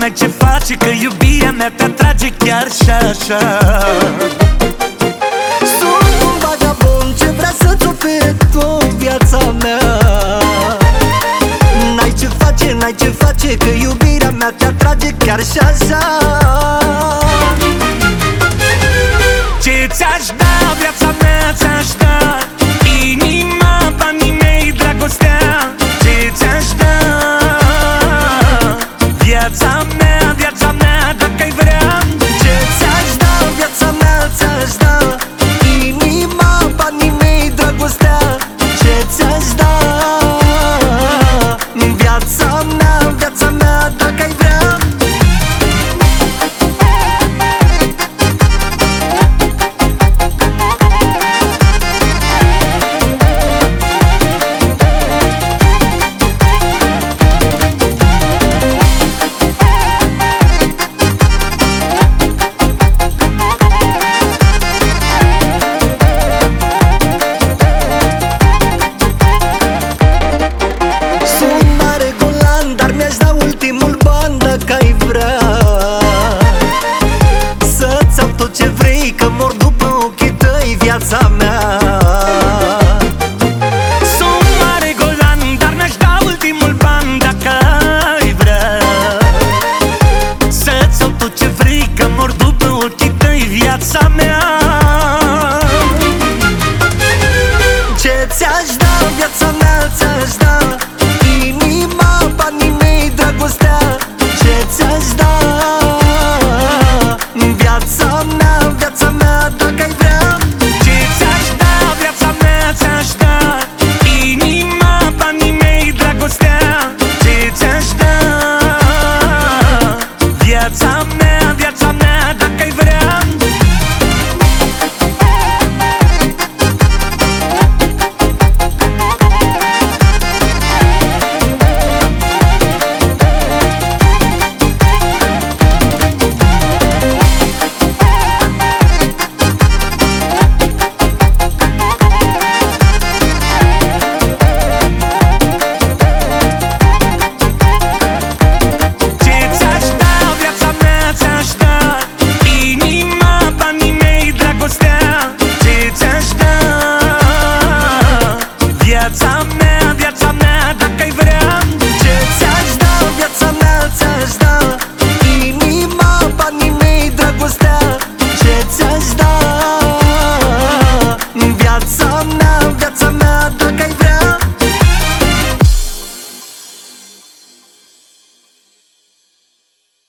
n-ai ce face, că iubirea mea te atrage chiar și așa. Sunt un vagabond ce vrea să-ți ofere tot viața mea. N-ai ce face, n-ai ce face, că iubirea mea te atrage chiar și așa. Ce ți-aș da, viața mea ți-aș da, inima, banii mei, dragostea. Ce ți-aș da, viața mea, dacă ai vrea. Ce ți-aș da, viața mea ți-aș da, inima, banii mei, dragostea. Ce ți-aș da, viața mea, dacă ai vrea. Dacă ai vrea să-ți iau tot ce vrei, că mor după ochii tăi, viața mea. Sunt mare golan, dar mi-aș da ultimul ban. Dacă ai vrea să-ți iau tot ce vrei, că mor după ochii tăi, viața mea. Ce ți-aș da, viața mea ți-aș da, inima, banii mei, dragostea. Ce ți-aș da, viața mea, dacă ai vrea. Ce ți-aș da, viața mea ți-aș da, inima, banii mei, dragostea. Ce ți-aș da, viața mea, dacă ai vrea. Viața mea.